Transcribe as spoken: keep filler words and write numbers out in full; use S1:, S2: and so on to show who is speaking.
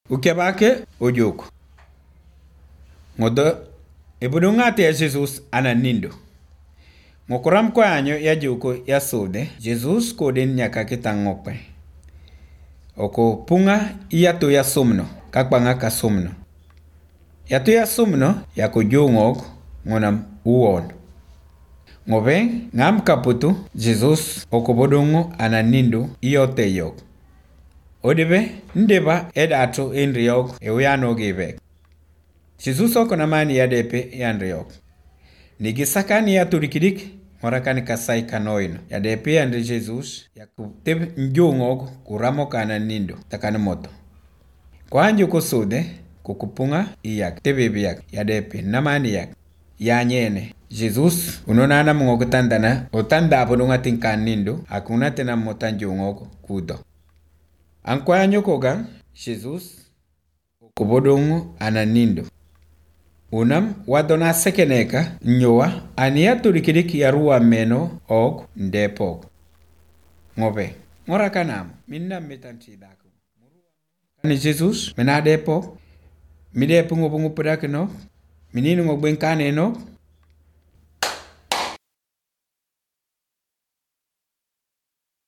S1: Ukebake ojoko. Ngodo ebudungate ya Jesus ananindo. Ngokuram kwa anyo ya joko ya sode, Jesus koden nyaka kitangokpe. Oko punga iyato ya somno, kakbanga ka somno. Yato ya somno ya kujungok ngonam uon. Ngobe ngam kaputu Jesus okobodongo ananindo iyote yok. Odebe ndeba edato enriok euyano gibek. Jesus okonamani yadepe yanriok. Nigisakani ya turikidik morakani kasai kanoino. Yadepe yandri Jesus yakuteb njungok kuramok ananindo takana moto. Kwa anjo kosode kukupunga iyak tebebiyak yadepe namani yak yanyene. Jesus unonana mungok tandana otanda bodonga tinkanindo akuna tena motanjungok kudo. Ankwa anyo koga Jesus okobodongo ananindo. Unam wadona sekeneka nyoa ania turikidik yarua meno og ndepok. Ngobe ngora kanam minna metanti dako. Kani Jesus mena depok mide pungo pungo pedakno minino ngobeng kane no